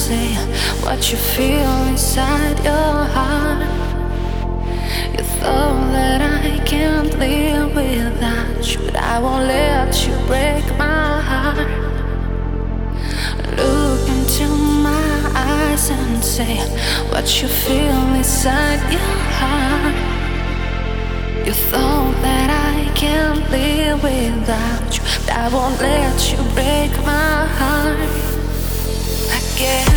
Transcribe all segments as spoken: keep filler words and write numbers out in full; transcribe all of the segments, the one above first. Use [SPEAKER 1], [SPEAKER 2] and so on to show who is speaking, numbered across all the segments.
[SPEAKER 1] say what you feel inside your heart. You thought that I can't live without you, but I won't let you break my heart. Look into my eyes and say what you feel inside your heart. You thought that I can't live without you, but I won't let you break my heart again.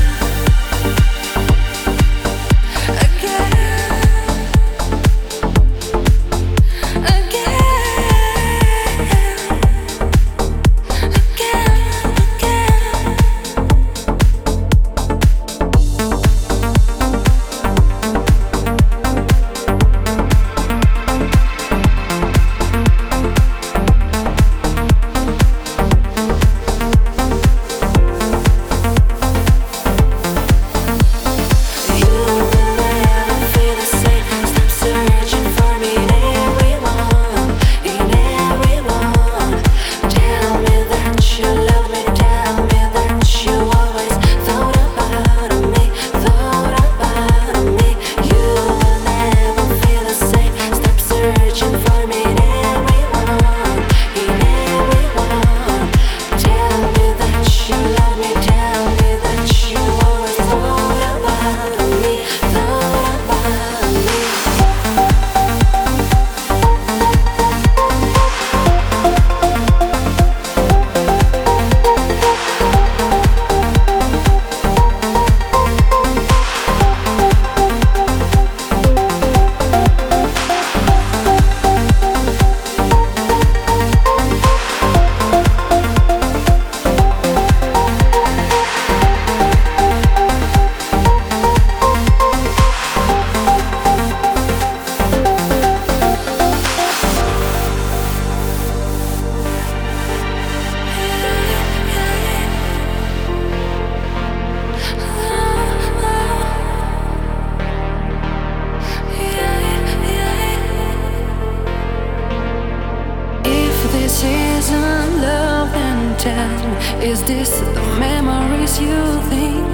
[SPEAKER 1] Is this the memories you think?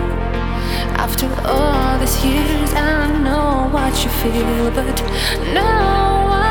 [SPEAKER 1] After all these years I know what you feel, but now I